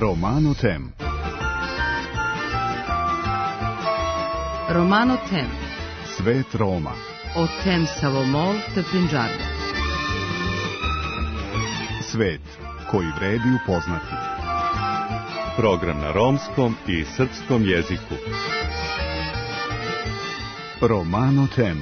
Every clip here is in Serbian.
Romano Tem. Romano Tem. Svet Roma. O Tem Savomol te Punjab. Svet koji vredi upoznati. Program na romskom i srpskom jeziku. Romano Tem.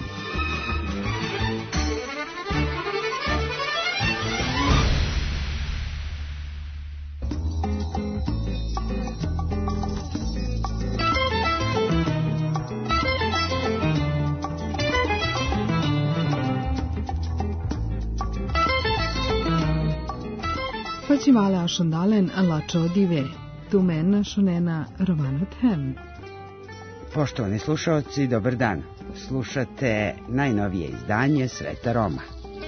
Facivala šondalen lačo dive, tu mena šonena Romano Tem. Poštovani slušalci, dobar dan. Slušate najnovije izdanje Sveta Roma.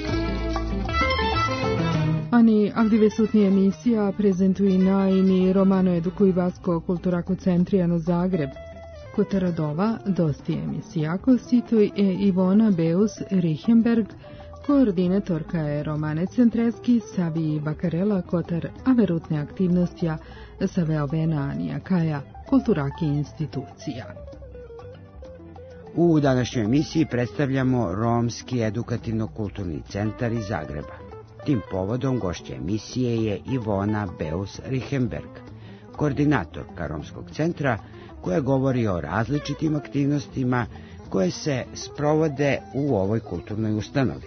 Ani aktivesutni emisija prezentuje najni Romano edukuivasko kulturako centrijano Zagreb. Kod radova dosti emisijako situj Ivona Beus Richemberg, koordinatorka je Romane Centreski, Savi Bakarela Kotar, a verutne aktivnostja sa veovena nijakaja kulturaki institucija. U današnjoj emisiji predstavljamo Romski edukativno-kulturni centar iz Zagreba. Tim povodom gošća emisije je Ivona Beus Richemberg, koordinatorka Romskog centra, koja govori o različitim aktivnostima koje se sprovode u ovoj kulturnoj ustanovi.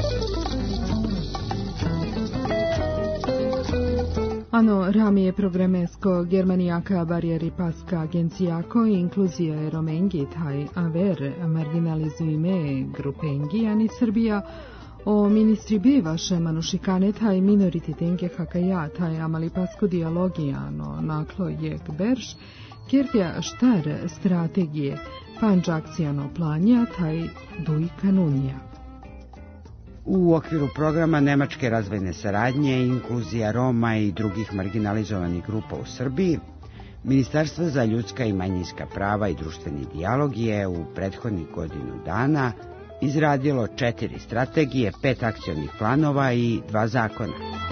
Ano ramije programesko Germanijaka barijeri paska agencijako inkluzija je Romengi taj aver marginalizuime grupengi ani Srbija o ministri bivaše manušikane taj minorititenke hakaja taj amali pasko dialogijano naklo jek berš kjertja štar strategije panđakcijano planja taj duj kanunija. U okviru programa Nemačke razvojne saradnje, inkluzija Roma i drugih marginalizovanih grupa u Srbiji, Ministarstvo za ljudska i manjinska prava i društveni dijalog je u prethodnih godinu dana izradilo 4 strategije, 5 akcionih planova i 2 zakona.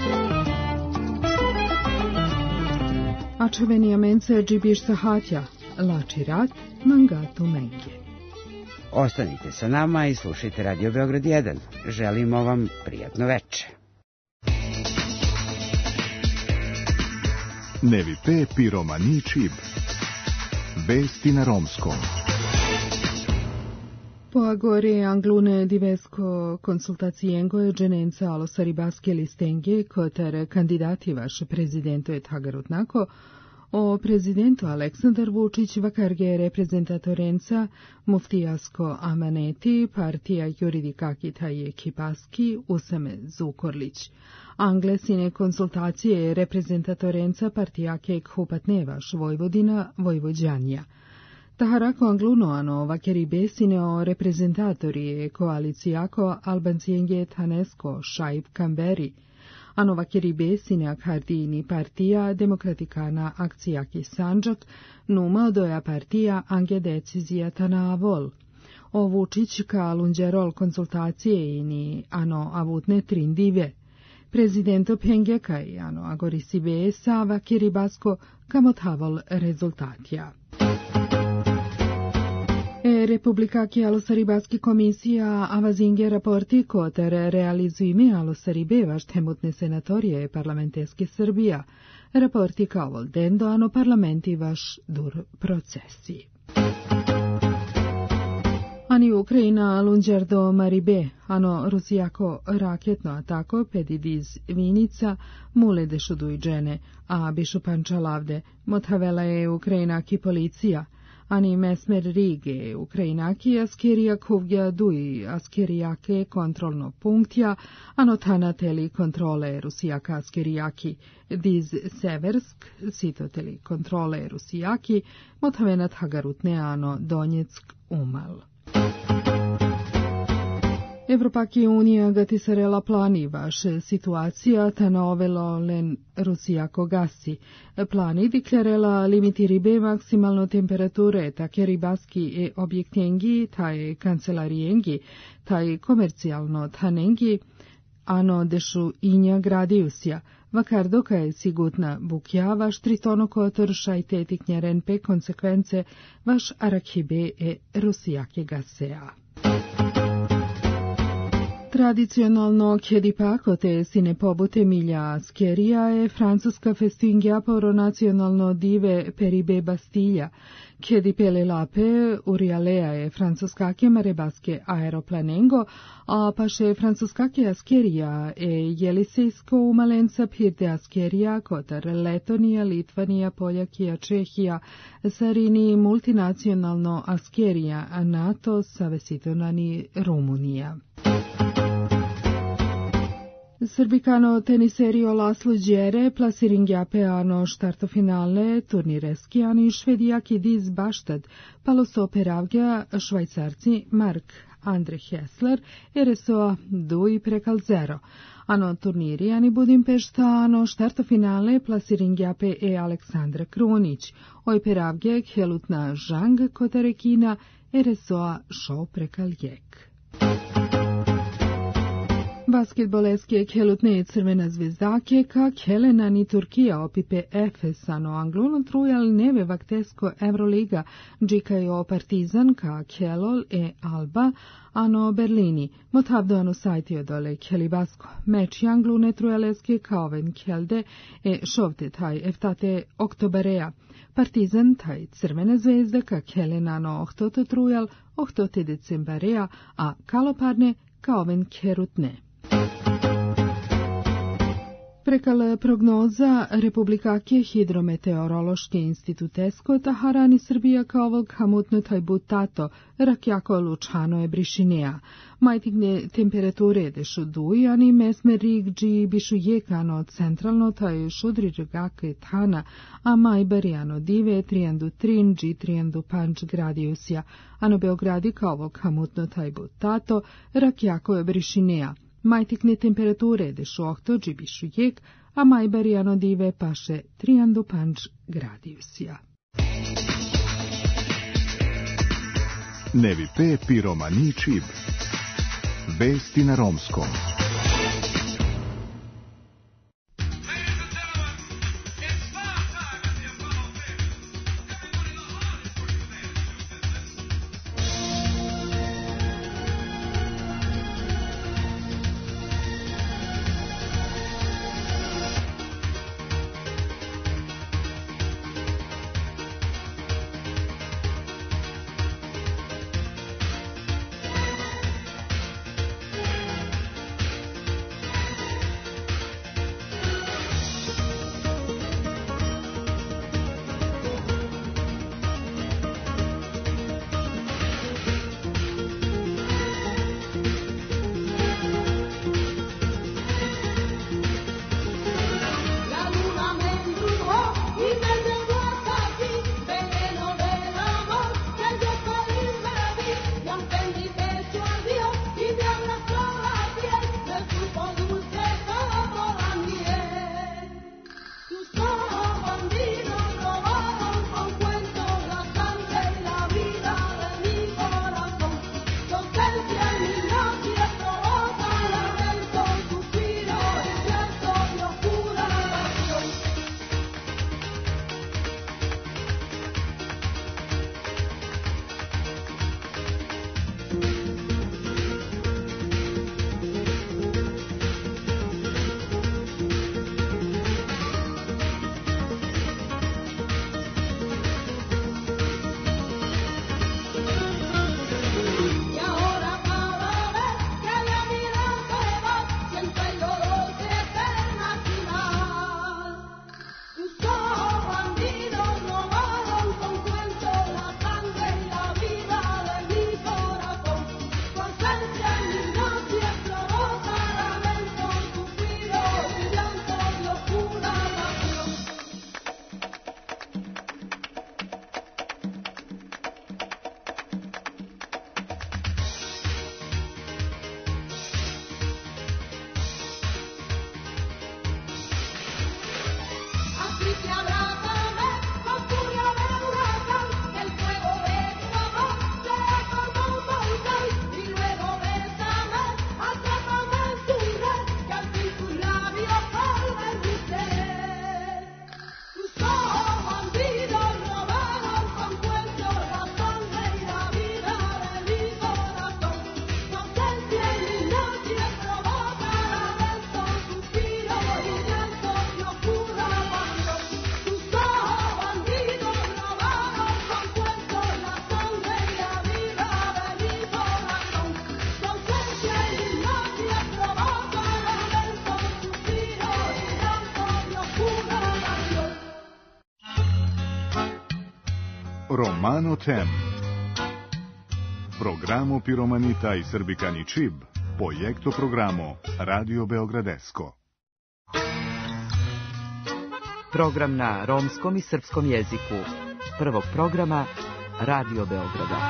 Ačevenija mence džibiš sahatja, lači rat, mangatu menge. Ostanite sa nama i slušajte Radio Beograd 1. Želimo vam prijatno veče. Nevi Pepi Romani Čib. Vesti na romskom. Po agore anglune divesko konsultacijengo je dženenca alo saribaske listenge kotar kandidati vaš prezidentu je tagarutnako o prezidentu Aleksandar Vučić vakarge reprezentatorenca muftijasko amaneti partija juridikaki taj ekipaski Usame Zukorlić. Anglesine konsultacije reprezentatorenca partijake Hupatnevaš Vojvodina Vojvođanja. Taharako anglunoano vakeri besine o reprezentatorije koalicijako Albancijenge Tanesko Šaib Kamberi. Ano vakeri besine akardini partija Demokratikana akcijaki Sanđak numa odoja partija Ange decizija Tanavol. O Vučić ka lunđerol konsultacije ini ano avutne trindive. Prezidento Pengeka i ano agorisi besa vakeri basko kamotavol rezultatija. Republikaki alosaribaski komisija avazinge raporti kotar realizuime alosaribe vaš temutne senatorije parlamenteske Srbija. Raporti kao voldendo ano parlamenti vaš dur procesi. Ani Ukrajina lunđer do Maribe, ano Rusijako raketno atako pedidiz Vinica, mule dešudujđene, a bišu pančalavde, motavela je Ukrajinaki policija, ani mesmer Rige, Ukrajinaki askerija kuvgja duj askerijake kontrolno punktja, ano tanateli kontrole Rusijaka askerijaki, diz Seversk, sitoteli kontrole Rusijaki, motavenat hagarutne ano Donjeck umal. Evropaki unija gatisarela plani vaše situacija ta novelo len Rusijako gasi. Plani diklarela limiti ribe maksimalno temperature take ribaski objektengi taj kancelarijengi taj komercijalno tanengi ano dešu inja gradiusja Vakardoka je sigutna bukjava, štritono kotorša i tetiknjeren pe konsekvence vaš arakhibe e rusijake gasea. Tradicionalno Kjedipako te sine pobute milja askerija je francuska festingja poro nacionalno dive Peribe Bastilja. Kjedipele lape urialea je francuskake marebaske aeroplanengo, a paše francuskake askerija e jelisejsko umalenca pirde askerija kotar Letonija, Litvanija, Poljakija, Čehija, sarini multinacionalno askerija, a NATO savesitonani Rumunija. Srbikano teniserio Laslo Đere plasiringjape ano štartofinale turnireski ani švedijaki diz baštad paloso peravgja švajcarci Mark Andre Hessler RSO Dui prekal zero. Ano turniri ani Budimpešta ano štartofinale plasiringjape e Aleksandra Krunić. Oj peravgja helutna Žang Kotarekina RSO šou prekal jek. Basketboleske kelutne crvena zvezdake ka Kelena ni Turkija opipe Efes ano Angluno trujal neve vaktesko Euroliga džikajo Partizan ka Kelol e Alba ano Berlini motavdo ano sajtio dole Kelibasko meč Anglune trujaleske kaoven Kelde e šovte taj eftate Oktobareja Partizan taj crvena zvezda ka Kelena ano ohtoto trujal ohtote Decembareja a Kaloparne kaoven Kerutne. Prekal prognoza Republikake hidrometeorološke institutesko taharani Srbija kao volk hamutno taj butato, rakjako lučano je brišinea. Majtigne temperature dešu duj, ani mesme rigđi bišu jekano centralno taj šudri rgake tana, a majbarijano dive trijandu trinđi trijandu panč gradiusja, ano Beogradi kao volk hamutno taj butato, rakjako je brišinea. Majtikne temperature dešu ohtođi bišu jek, a majbarijano dive paše trijandu panč gradiusija. Nevi pe piromani čib. Vesti na romskom. Romano Tem. Programo Piromanita i Srbikani Čib, projekto programo Radio Beogradesko. Program na romskom i srpskom jeziku. Prvog programa Radio Beograda.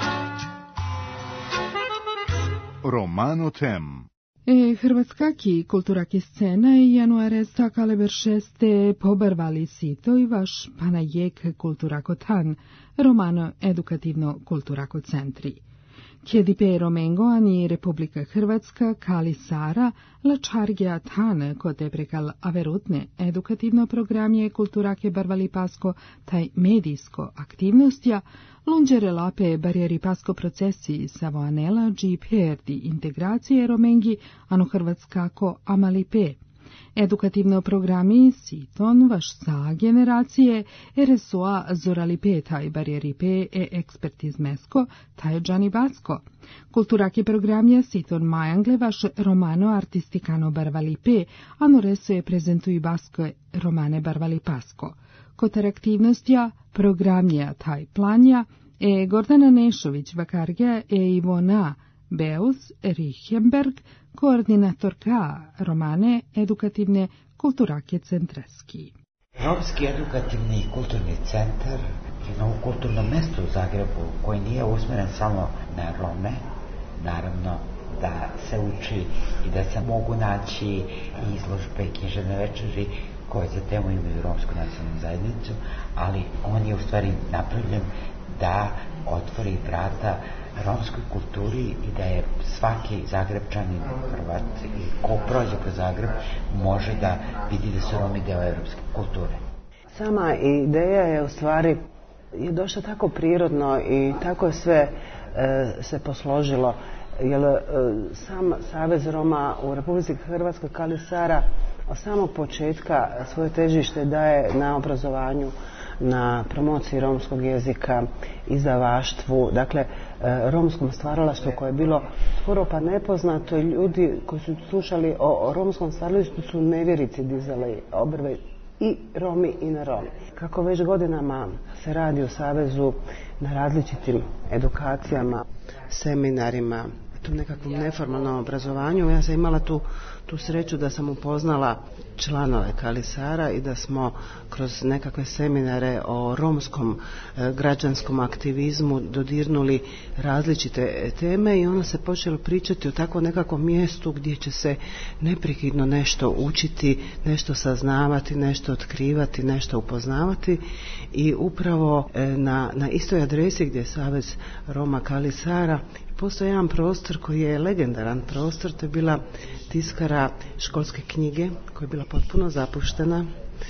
Romano Tem. Hrvatskaki kulturaki scena i januare stakale veršeste pobarvali sito i vaš panajek kulturako tan, romano edukativno kulturako centri. Kjedipe Romengo ani Republika Hrvatska Kali Sara lačargja tan kote prekal averutne edukativno programje kulturake barvali pasko taj medijsko aktivnostja lunđere lape barijeri pasko procesi savoanela dži perdi integracije Romengi ano Hrvatskako amalipe. Edukativno programi siton vaš sa generacije RSOA zoralipe taj barijeripe ekspertizmesko taj džanibatsko. Kulturake programje siton majangle vaš romano artistikano barvalipe ano resuje prezentuju basko romane barvalipasko. Kotar aktivnostja programja taj planja Gordana Nešović Vakarge Ivona Beus Richemberg, koordinatorka romane edukativne kulturake centreski. Romski edukativni kulturni centar je novo kulturno mesto u Zagrebu koji nije usmjeren samo na Rome, naravno da se uči i da se mogu naći i izložbe i književne večeri koje za temu imaju romsku nacionalnu zajednicu, ali on je u stvari napravljen da otvori vrata romskoj kulturi i da je svaki Zagrebčanin, Hrvat i ko prođe kroz Zagreb može da vidi da su Romi deo evropske kulture. Sama ideja je u stvari je došla tako prirodno i tako je sve se posložilo. Jer sam Savez Roma u Republici Hrvatskoj Kali Sara od samog početka svoje težište daje na obrazovanju, na promociji romskog jezika, izdavaštvu, dakle romskom stvaralaštvu koje je bilo skoro pa nepoznato. Ljudi koji su slušali o romskom stvaralaštvu su nevjerici dizali obrve i Romi i ne Romi. Kako već godinama se radi u Savezu na različitim edukacijama, seminarima, tom nekakvom neformalnom obrazovanju, ja sam imala tu sreću da sam upoznala članove Kali Sara i da smo kroz nekakve seminare o romskom građanskom aktivizmu dodirnuli različite teme i onda se počelo pričati o tako nekakvom mjestu gdje će se neprekidno nešto učiti, nešto saznavati, nešto otkrivati, nešto upoznavati i upravo na istoj adresi gdje je Savez Roma Kali Sara postoji jedan prostor koji je legendaran prostor, to je bila tiskara školske knjige koja je bila potpuno zapuštena,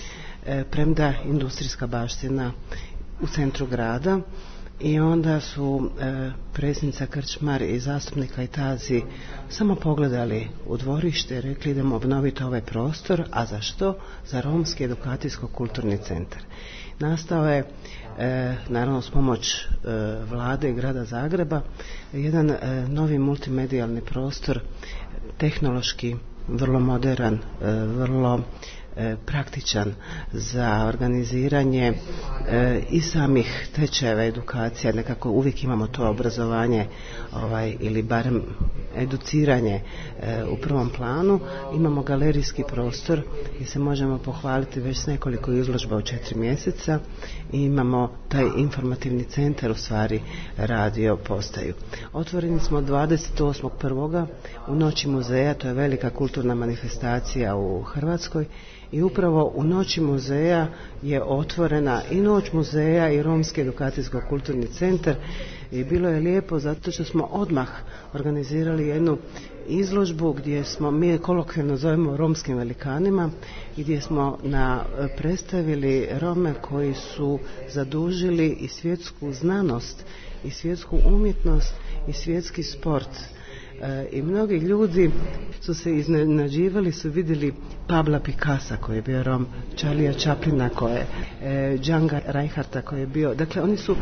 premda industrijska baština u centru grada i onda su predsjednica Krčmar i zastupnik Kajtazi samo pogledali u dvorište i rekli idemo obnoviti ovaj prostor, a za što? Za Romski edukacijsko-kulturni centar. Nastao je, naravno s pomoć vlade i grada Zagreba, jedan novi multimedijalni prostor, tehnološki vrlo modern, vrlo praktičan za organiziranje i samih tečajeva edukacija, nekako uvijek imamo to obrazovanje ili barem educiranje u prvom planu. Imamo galerijski prostor gdje se možemo pohvaliti već s nekoliko izložba u 4 mjeseca i imamo taj informativni centar, u stvari radio postaju. Otvoreni smo 28.1. u Noći muzeja, to je velika kulturna manifestacija u Hrvatskoj. I upravo u Noći muzeja je otvorena i Noć muzeja i Romski edukacijsko-kulturni centar i bilo je lijepo zato što smo odmah organizirali jednu izložbu gdje smo, mi kolokvijalno zovemo romskim velikanima, gdje smo predstavili Rome koji su zadužili i svjetsku znanost i svjetsku umjetnost i svjetski sport. I mnogi ljudi su se iznenađivali, su vidjeli Pabla Picassa koji je bio Rom, Charlija Chaplina koji je, Django Reinhardta koji je bio, dakle oni su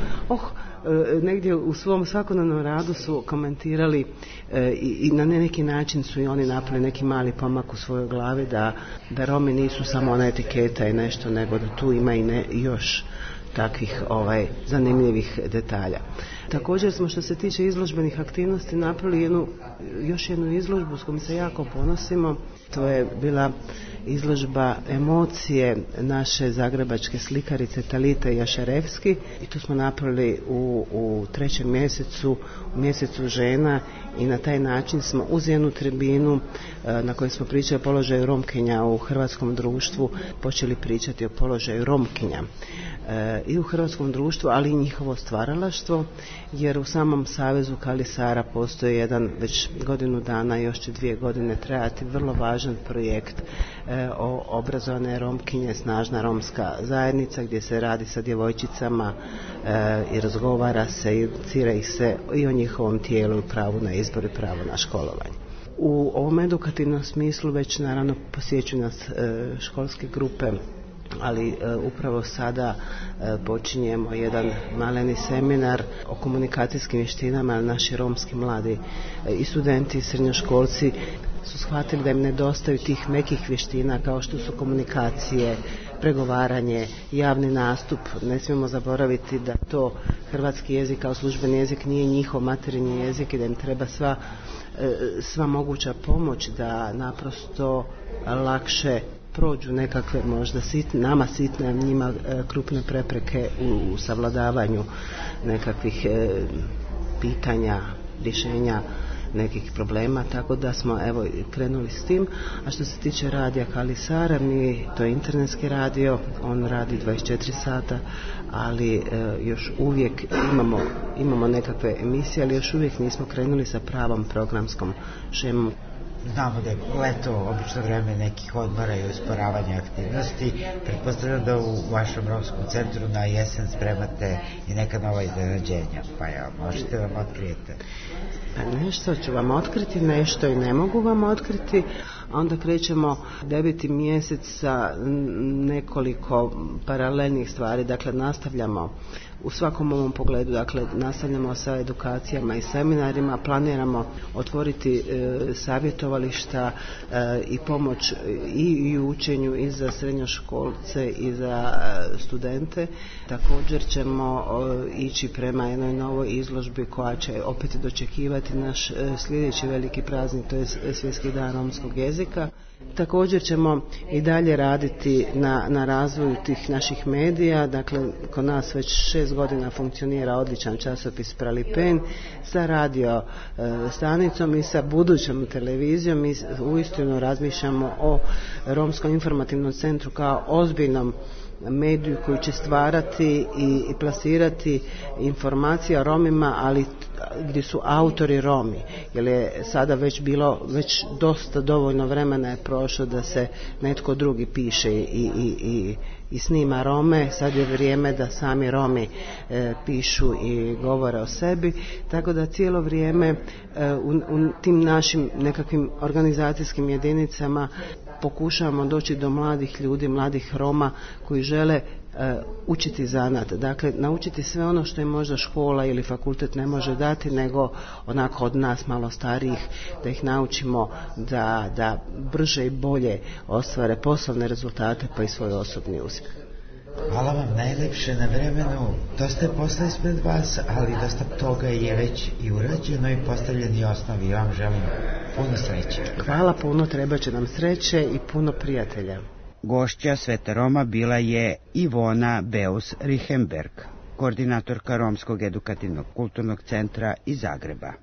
negdje u svom svakodnevnom radu su komentirali i na neki način su i oni napravili neki mali pomak u svojoj glavi da Romi nisu samo ona etiketa i nešto, nego da tu ima i još takvih zanimljivih detalja. Također smo, što se tiče izložbenih aktivnosti, napravili još jednu izložbu s kojom se jako ponosimo. To je bila izložba emocije naše zagrebačke slikarice Talite Jašarevski i to smo napravili u 3. mjesecu, u mjesecu žena, i na taj način smo uz jednu tribinu na kojoj smo pričali o položaju Romkinja u hrvatskom društvu počeli pričati o položaju Romkinja i u hrvatskom društvu, ali i njihovo stvaralaštvo, jer u samom Savezu Kali Sara postoji jedan, već godinu dana, još će 2 godine trajati, vrlo važan projekt o obrazovane Romkinje, snažna romska zajednica, gdje se radi sa djevojčicama i razgovara se i educira ih se i o njihovom tijelu i pravu na izbor i pravo na školovanje. U ovom edukativnom smislu već naravno posjećuju nas školske grupe, ali upravo sada počinjemo jedan maleni seminar o komunikacijskim vještinama. Naši romski mladi i studenti i srednjoškolci su shvatili da im nedostaju tih mekih vještina kao što su komunikacije, pregovaranje, javni nastup. Ne smijemo zaboraviti da to hrvatski jezik kao službeni jezik nije njihov materinji jezik i da im treba sva moguća pomoć da naprosto lakše prođu nekakve možda nama sitne, njima krupne prepreke u savladavanju nekakvih pitanja, rješenja nekih problema, tako da smo krenuli s tim. A što se tiče radija Kali Sara, to je internetski radio, on radi 24 sata, ali još uvijek imamo nekakve emisije, ali još uvijek nismo krenuli sa pravom programskom šemom. Znamo da je leto obično vreme nekih odmora i usporavanja aktivnosti. Pretpostavljam da u vašem romskom centru na jesen spremate i neka nova iznenađenja, pa možete vam otkrijete? Nešto ću vam otkriti, nešto i ne mogu vam otkriti. Onda krećemo 9. mjesec sa nekoliko paralelnih stvari, dakle nastavljamo u svakom ovom pogledu, dakle nastavljamo sa edukacijama i seminarima, planiramo otvoriti savjetovališta i pomoć i u učenju i za srednjoškolce i za studente. Također ćemo ići prema jednoj novoj izložbi koja će opet dočekivati naš sljedeći veliki praznik, to je Svjetski dan romskog jezika. Također ćemo i dalje raditi na razvoju tih naših medija. Dakle, kod nas već 6 godina funkcionira odličan časopis Pralipen sa radio stanicom i sa budućom televizijom. Mi uistinu razmišljamo o Romskom informativnom centru kao ozbiljnom mediju koji će stvarati i plasirati informacije o Romima, ali gdje su autori Romi, jer je sada već dosta dovoljno vremena je prošlo da se netko drugi piše i snima Rome. Sad je vrijeme da sami Romi pišu i govore o sebi, tako da cijelo vrijeme u tim našim nekakvim organizacijskim jedinicama pokušavamo doći do mladih ljudi, mladih Roma koji žele učiti zanat, dakle naučiti sve ono što im možda škola ili fakultet ne može dati, nego onako od nas malo starijih, da ih naučimo da brže i bolje ostvare poslovne rezultate pa i svoj osobni uspjeh. Hvala vam najlepše na vremenu. Dosta je posla ispred vas, ali dosta toga je već i urađeno i postavljeni osnovi. Ja vam želim puno sreće. Hvala puno, treba će nam sreće i puno prijatelja. Gošća Sveta Roma bila je Ivona Beus-Richemberg, koordinatorka Romskog edukativnog kulturnog centra iz Zagreba.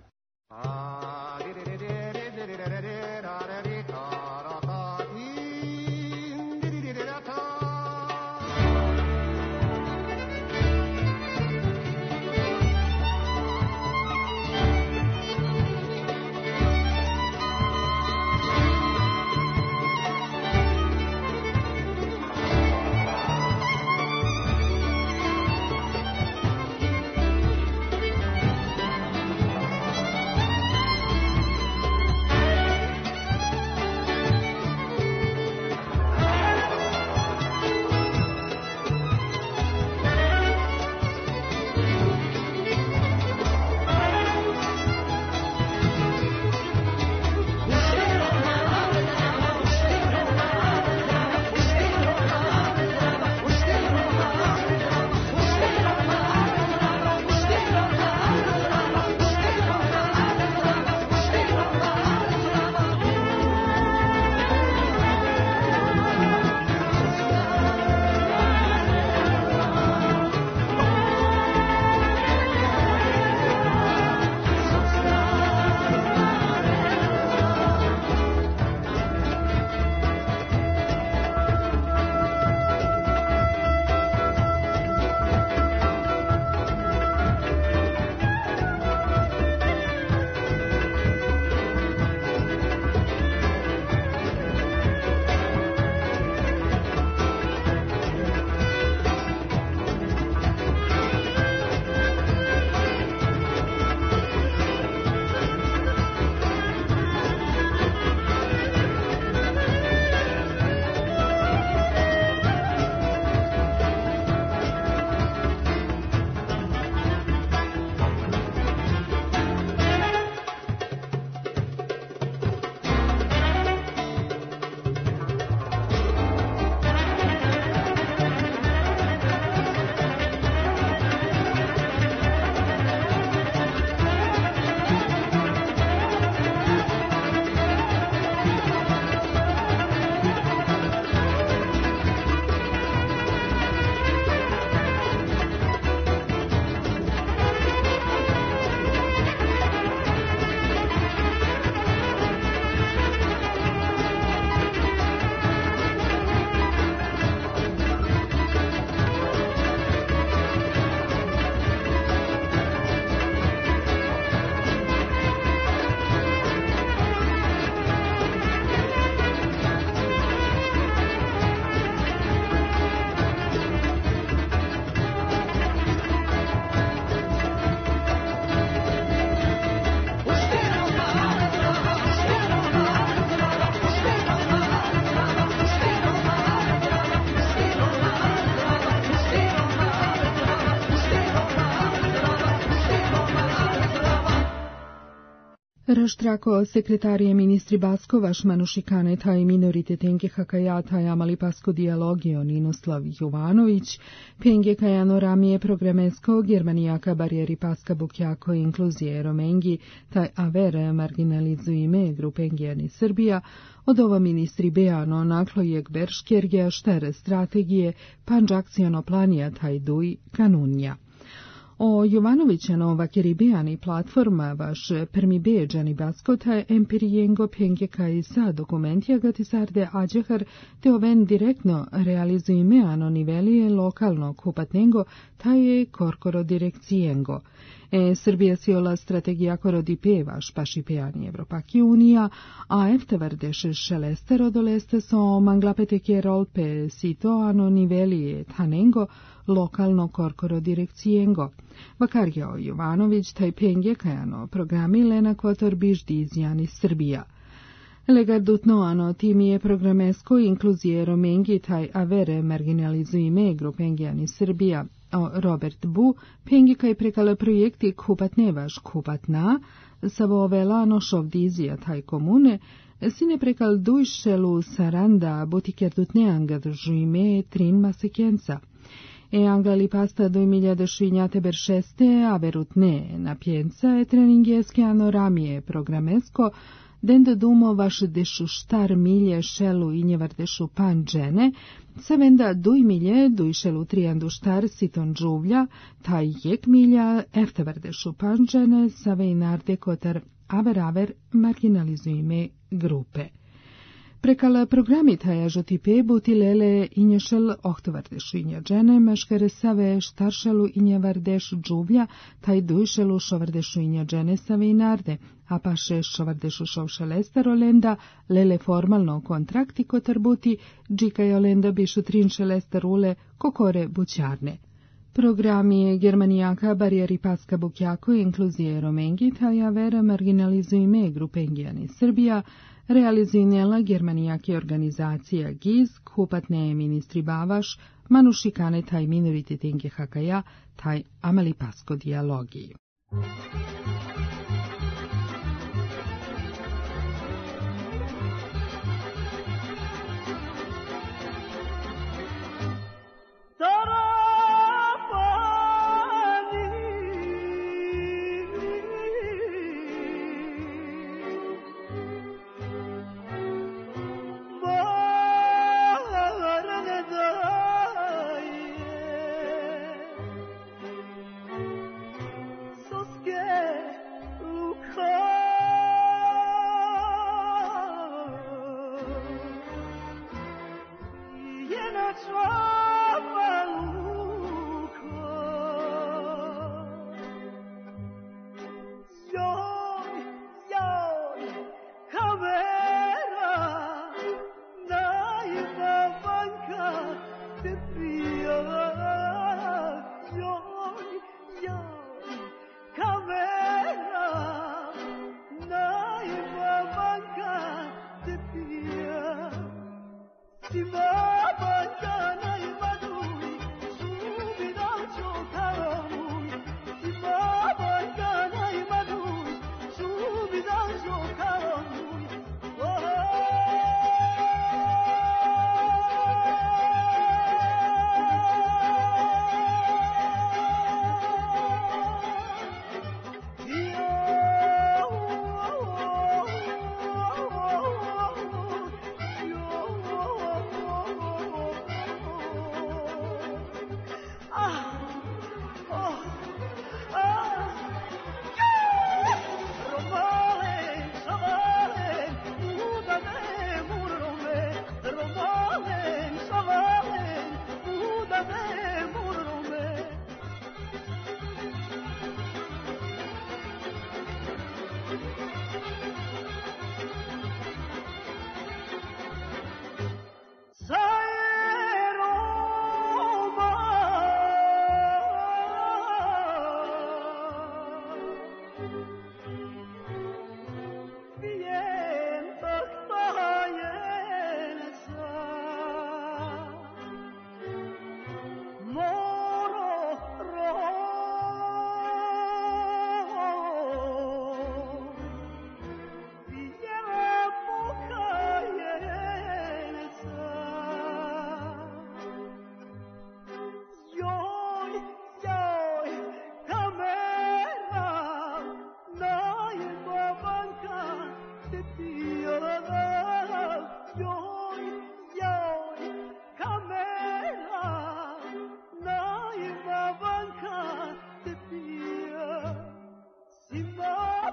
Raštrako sekretarije ministri Baskovaš Manušikane taj minoriteten Hakajata Amali Pasko dialogio Ninoslav Jovanović, Penge Kajano Ramije programesko Germanijaka barijeri Paska Bukjako inkluzije Romengi taj aver marginalizuime grupengijani Srbija, od ova ministri Bejano naklojeg Berškergija šter strategije panđakcijono planija taj duj kanunja. O Jovanovićano vakeribeani platforma vaš permibeđani baskota empirijengo pengeka i sa dokumentija gatisarde ađehar te oven direktno realizuimeano nivelije lokalno kupatnengo taj je korkoro direkcijengo. Srbija siola strategija korodipe vaš pašipeani Evropaki unija, a eftevardeše šelestero doleste so manglapeteke rolpe sito ano nivelije tanengo lokalno korkoro direkcijengo. Vakarjao Jovanović taj penge kajano programi lena kvotor biždi izjani Srbija. Legardutno ano timije programesko inkluzije Romengi taj avere marginalizuime grupengijani Srbija. O Robert Bu, pengi kaj prekala projekti kupatne vaš kupatna, savo velano šovdizija taj komune, sine prekal dujšelu saranda butikerdutne angadržuime trin masekenca. Anglali pasta 2000 beršeste, averutne napijenca treningeske ano ramije programesko, dendo dumo vaš dešu štar milje šelu i njevardešu pan džene, se venda duj milje, duj šelu trijandu štar siton džuvlja, taj jek milja eftevardešu pan džene, save i narde kotar aver marginalizuime grupe. Prekala programi taja žotipe butilele inješel ohtovardešu inja džene, maškare save štaršelu injevardešu džuvlja, taj dujšelu šovardešu inja džene save i narde, a paše šovardešu šovšelestaro lenda, lele formalno kontrakti kotar buti, džikajo lenda bišu trinšelestarule kokore bućarne. Programi Germanijaka barijeri Paska Bukjako inkluzije Romengi taja vera marginalizuime grupengijani Srbija, realizinela Germanijake organizacija GIZ, kupatne ministri Bavaš, Manušikane taj minoriteten Hakaja, taj Amali Pasko dialogiji. Yeah.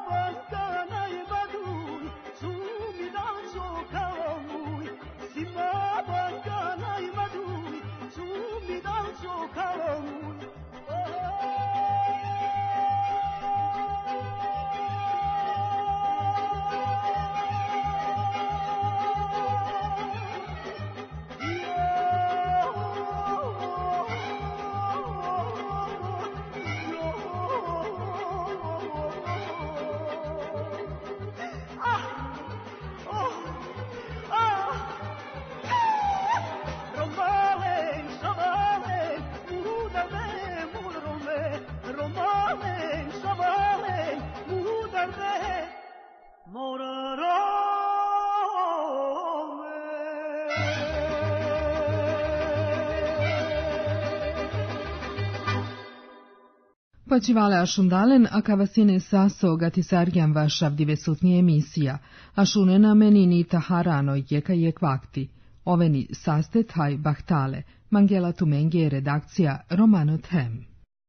Počivale Ašundalen, a kavasine saso gatisarjan vašav divesutni emisija, Ašunena menini taharano jeka jek vakti. Oveni sastet haj bahtale, Mangela Tumenge redakcija Romano Them.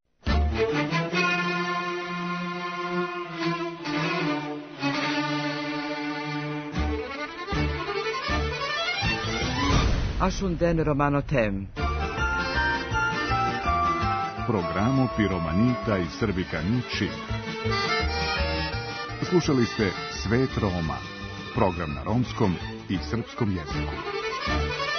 Ašunden Romano Them. Programo Piromanita i Srbikani Čib. Slušali ste Svet Roma, program na romskom i srpskom jeziku.